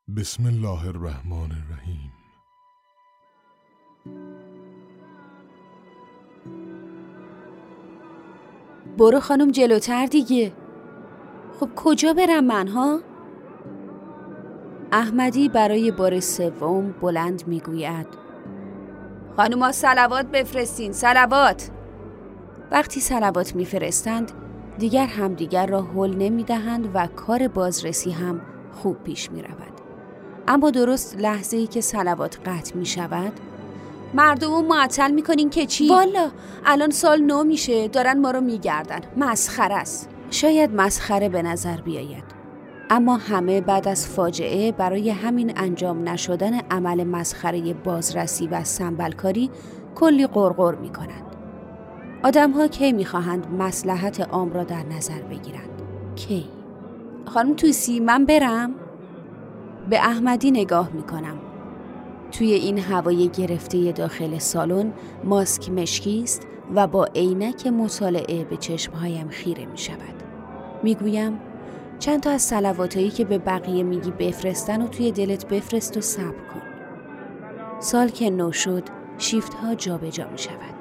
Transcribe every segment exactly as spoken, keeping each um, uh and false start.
بسم الله الرحمن الرحیم. برو خانم جلوتر دیگه. خب کجا برم من ها؟ احمدی برای بار سوم بلند میگوید خانوما صلوات بفرستین، صلوات. وقتی صلوات میفرستند دیگر همدیگر را هل نمیدهند و کار بازرسی هم خوب پیش میرود. اما درست لحظه‌ای که صلوات قطع میشود مردمو معطل میکنین که چی؟ والا الان سال نو میشه، دارن ما رو میگردن. مسخره است. شاید مسخره به نظر بیاید، اما همه بعد از فاجعه برای همین انجام نشدن عمل مسخره بازرسی و سنبلکاری کلی غرغر میکنند. آدم‌ها کی میخواهند مصلحت عام را در نظر بگیرند؟ کی؟ خانم توسی من برم؟ به احمدی نگاه میکنم. توی این هوای گرفته داخل سالن ماسک مشکی است و با عینک مطالعه به چشمهایم خیره می شود. می گویم چند تا از صلواتایی که به بقیه میگی بفرستن و توی دلت بفرست و صبر کن. سال که نو شد شیفت ها جا به جا می شود.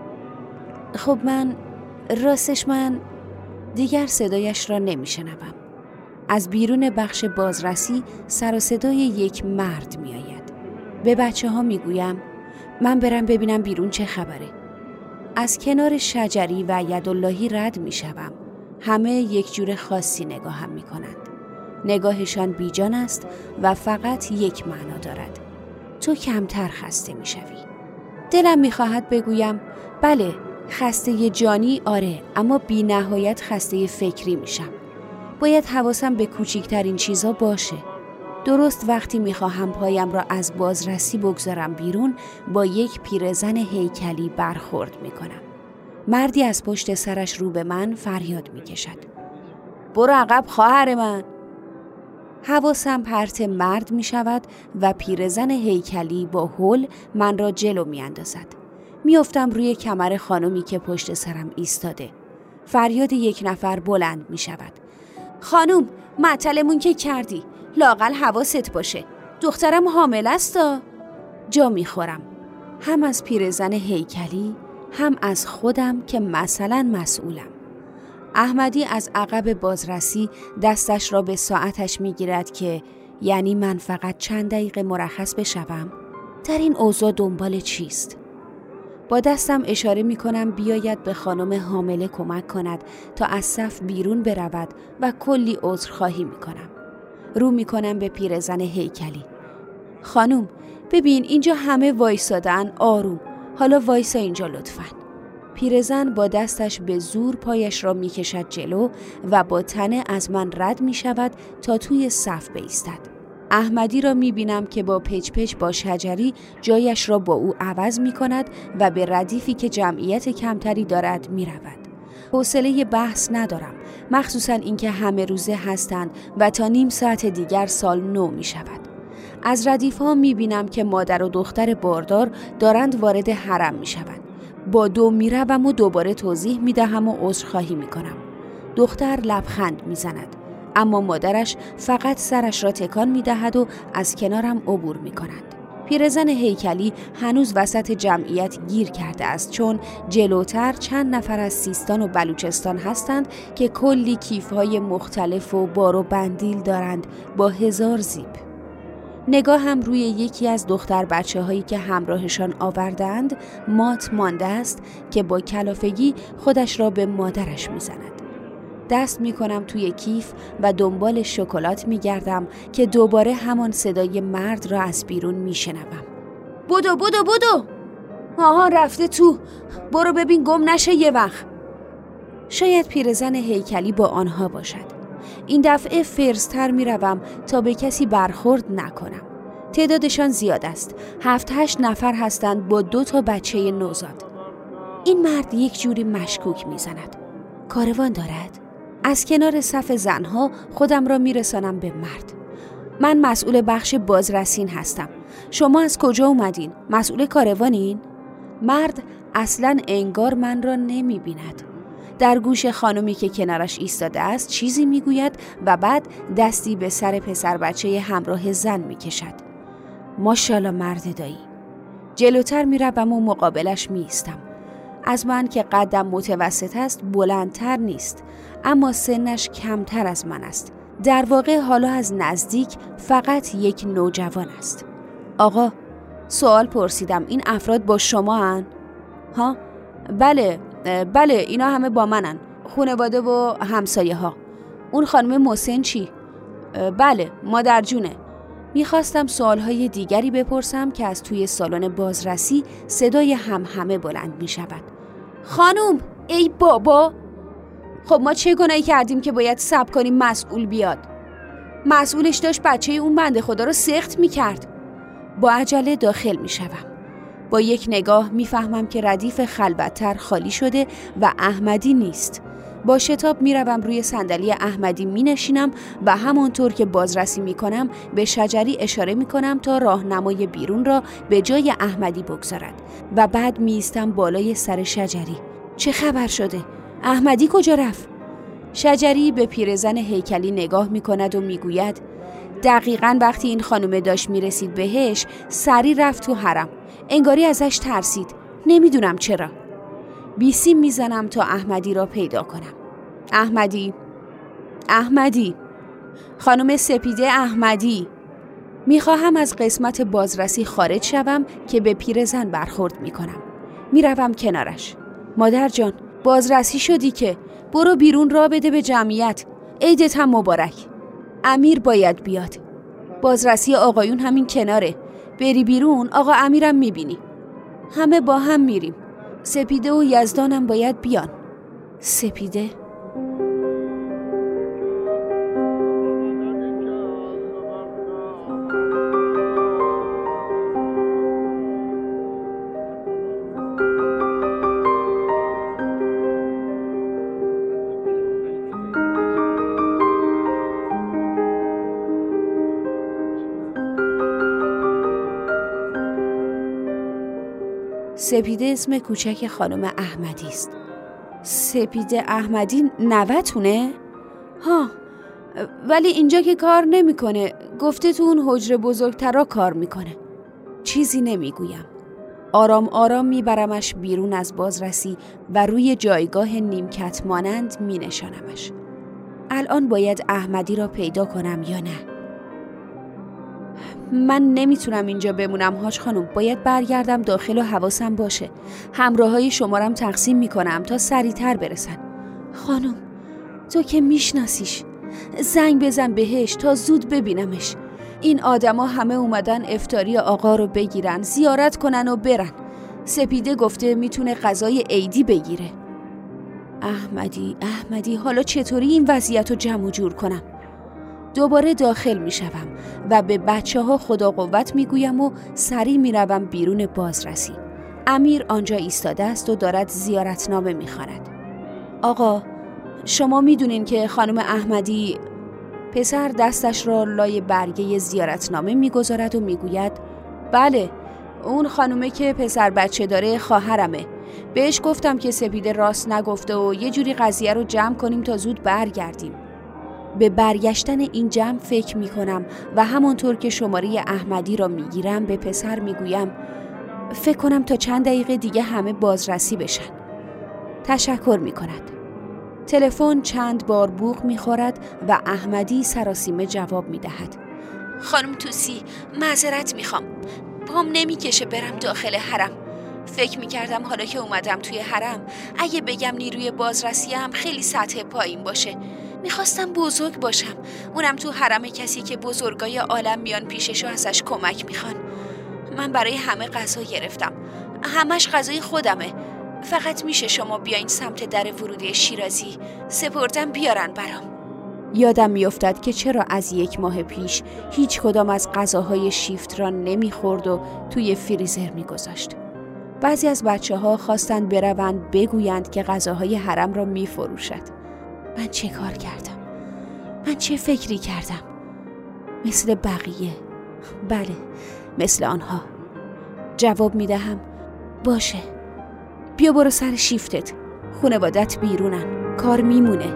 خب من راستش من دیگر صدایش را نمی شنوم. از بیرون بخش بازرسی سر و صدای یک مرد می آید. به بچه ها می گویم من برم ببینم بیرون چه خبره. از کنار شجری و یداللهی رد می شوم. همه یک جور خاصی نگاه هم می کنند. نگاهشان بیجان است و فقط یک معنا دارد. تو کمتر خسته می شوی. دلم می خواهد بگویم بله خسته جانی آره، اما بی نهایت خسته فکری می شم. باید حواسم به کوچکترین چیزا باشه. درست وقتی میخواهم پایم را از بازرسی بگذارم بیرون با یک پیرزن هیکلی برخورد میکنم. مردی از پشت سرش رو به من فریاد میکشد برو عقب خواهر من. حواسم پرت مرد میشود و پیرزن هیکلی با هول من را جلو میاندازد. میافتم روی کمر خانمی که پشت سرم ایستاده. فریاد یک نفر بلند میشود خانم معطلمون که کردی، لااقل حواست باشه، دخترم حامل استا. جا میخورم، هم از پیرزن هیکلی هم از خودم که مثلا مسئولم. احمدی از عقب بازرسی دستش را به ساعتش میگیرد که یعنی من فقط چند دقیقه مرخص بشوم. در این اوضاع دنبال چیست؟ با دستم اشاره میکنم بیاید به خانم حامله کمک کند تا از صف بیرون برود و کلی عذرخواهی میکنم. رو میکنم به پیرزن هیکلی. خانم ببین اینجا همه وایسادن، آروم، حالا وایسا اینجا لطفاً. پیرزن با دستش به زور پایش را میکشد جلو و با تنه از من رد میشود تا توی صف بایستد. احمدی را میبینم که با پچ پچ با شجری جایش را با او عوض میکند و به ردیفی که جمعیت کمتری دارد میرود. حوصله بحث ندارم، مخصوصا اینکه همه روزه هستند و تا نیم ساعت دیگر سال نو می شود. از ردیف ها می بینم که مادر و دختر باردار دارند وارد حرم می شوند. با دو می روم و دوباره توضیح می دهم و عذرخواهی می کنم. دختر لبخند می زند، اما مادرش فقط سرش را تکان می دهد و از کنارم عبور می کنند. پیرزن هیکلی هنوز وسط جمعیت گیر کرده است، چون جلوتر چند نفر از سیستان و بلوچستان هستند که کلی کیف‌های مختلف و بار و بندیل دارند با هزار زیپ. نگاه هم روی یکی از دختر بچه هایی که همراهشان آوردند مات مانده است که با کلافگی خودش را به مادرش میزند. دست میکنم توی کیف و دنبال شکلات میگردم که دوباره همان صدای مرد را از بیرون میشنوم. بدو بدو بدو. آها رفته تو. برو ببین گم نشه یه وقت. شاید پیرزن هیکلی با آنها باشد. این دفعه فرزتر میروم تا به کسی برخورد نکنم. تعدادشان زیاد است. هفت هشت نفر هستند با دو تا بچه نوزاد. این مرد یک جوری مشکوک میزند. کاروان دارد؟ از کنار صف زنها خودم را میرسانم به مرد. من مسئول بخش بازرسین هستم. شما از کجا اومدین؟ مسئول کاروانین؟ مرد اصلاً انگار من را نمیبیند. در گوش خانمی که کنارش ایستاده است چیزی میگوید و بعد دستی به سر پسر بچه همراه زن میکشد. ماشاءالله مرد دایی. جلوتر میروم و مقابلش میایستم. از من که قدم متوسط است بلندتر نیست، اما سنش کمتر از من است. در واقع حالا از نزدیک فقط یک نوجوان است. آقا، سوال پرسیدم، این افراد با شما هن؟ ها؟ بله، بله اینا همه با منن، خانواده و همسایه ها. اون خانم محسن چی؟ بله، مادر جونه. میخواستم سوالهای دیگری بپرسم که از توی سالن بازرسی صدای همهمه بلند میشود. خانم، ای بابا! خب ما چه گناهی کردیم که باید صبر کنیم مسئول بیاد؟ مسئولش داشت بچه اون بنده خدا رو سخت میکرد. با عجله داخل میشوم. با یک نگاه میفهمم که ردیف خلوت‌تر خالی شده و احمدی نیست. با شتاب میروم روی صندلی احمدی مینشینم و همانطور که بازرسی میکنم به شجری اشاره میکنم تا راهنمای بیرون را به جای احمدی بگذارد و بعد میایستم بالای سر شجری. چه خبر شده؟ احمدی کجا رفت؟ شجری به پیرزن هیکلی نگاه میکند و میگوید دقیقاً وقتی این خانومه داشت میرسید بهش سری رفت تو حرم. انگاری ازش ترسید. نمیدونم چرا. بیسیم میزنم تا احمدی را پیدا کنم. احمدی، احمدی، خانم سپیده احمدی. میخواهم از قسمت بازرسی خارج شوم که به پیرزن برخورد میکنم. میروم کنارش. مادر جان، بازرسی شدی که، برو بیرون را بده به جمعیت. عیدت هم مبارک. امیر باید بیاد. بازرسی آقایون همین کناره. بری بیرون آقا امیرم میبینی. همه با هم میریم. سپیده و یزدانم باید بیان. سپیده؟ سپیده اسم کوچک خانم احمدی است. سپیده احمدی نوتونه؟ ها، ولی اینجا که کار نمیکنه. گفته تو اون حجره بزرگترا کار میکنه. چیزی نمیگویم. آرام آرام میبرمش بیرون از بازرسی و روی جایگاه نیمکت مانند مینشانمش. الان باید احمدی را پیدا کنم یا نه؟ من نمیتونم اینجا بمونم حاج خانم. باید برگردم داخل و حواسم باشه. همراهای شمارم تقسیم میکنم تا سریعتر برسن. خانم، تو که میشناسیش. زنگ بزن بهش تا زود ببینمش. این آدما همه اومدن افطاری آقا رو بگیرن، زیارت کنن و برن. سپیده گفته میتونه غذای عیدی بگیره. احمدی، احمدی، حالا چطوری این وضعیت رو جمع و جور کنم؟ دوباره داخل می شوم و به بچه ها خدا قوت می گویم و سری می روم بیرون بازرسی. امیر آنجا ایستاده است و دارد زیارتنامه می خواند. آقا، شما می دونین که خانم احمدی... پسر دستش را لای برگه زیارتنامه می گذارد و می گوید بله، اون خانومه که پسر بچه داره خواهرمه. بهش گفتم که سپیده راست نگفته و یه جوری قضیه رو جمع کنیم تا زود برگردیم. به برگشتن این جمع فکر می کنم و همانطور که شماره احمدی را می گیرم به پسر می گویم فکر کنم تا چند دقیقه دیگه همه بازرسی بشن. تشکر می کند. تلفن چند بار بوق می خورد و احمدی سراسیمه جواب می دهد. خانم توسی، معذرت می خوام. پام نمی کشه برم داخل حرم. فکر می کردم حالا که اومدم توی حرم اگه بگم نیروی بازرسی هم خیلی سطح پایین باشه. میخواستم بزرگ باشم، اونم تو حرم کسی که بزرگای عالم میان پیشش و ازش کمک میخوان. من برای همه غذا گرفتم، همش غذای خودمه. فقط میشه شما بیاین سمت در ورودی شیرازی، سپردم بیارن برام. یادم میافتد که چرا از یک ماه پیش هیچ کدام از غذاهای شیفت را نمیخورد و توی فریزر میگذاشت. بعضی از بچه ها خواستند بروند بگویند که غذاهای حرم را میفروشد. من چه کار کردم؟ من چه فکری کردم؟ مثل بقیه. بله، مثل آنها. جواب می دهم باشه، بیا برو سر شیفتت. خانوادت بیرونن، کار میمونه.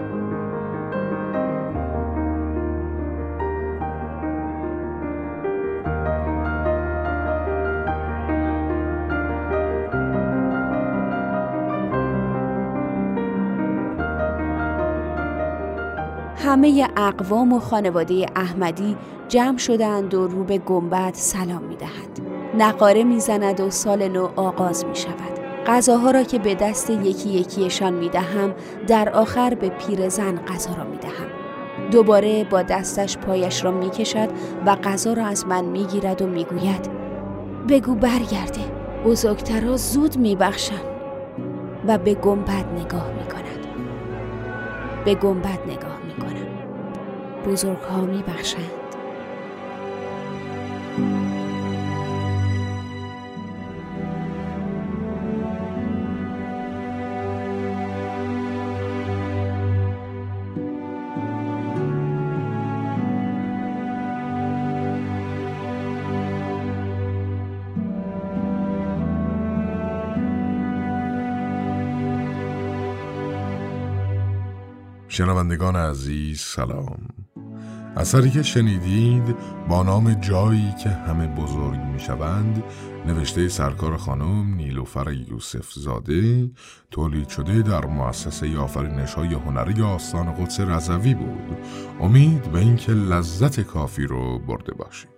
همه اقوام و خانواده احمدی جمع شدند و رو به گنبد سلام می دهند. نقاره می زند و سال نو آغاز می شود. غذاها را که به دست یکی یکیشان می دهم، در آخر به پیرزن غذا را می دهم. دوباره با دستش پایش را می کشد و غذا را از من می گیرد و می گوید بگو برگرده، بزرگترها زود می بخشن. و به گنبد نگاه می کند. به گنبد نگاه می کنم. بزرگ ها می بخشند. شنوندگان عزیز سلام. اثری که شنیدید با نام جایی که همه بزرگ می شوند، نوشته سرکار خانم نیلوفر یوسف زاده، تولید شده در مؤسسه آفرینش‌های هنری آستان قدس رضوی بود. امید به اینکه لذت کافی رو برده باشید.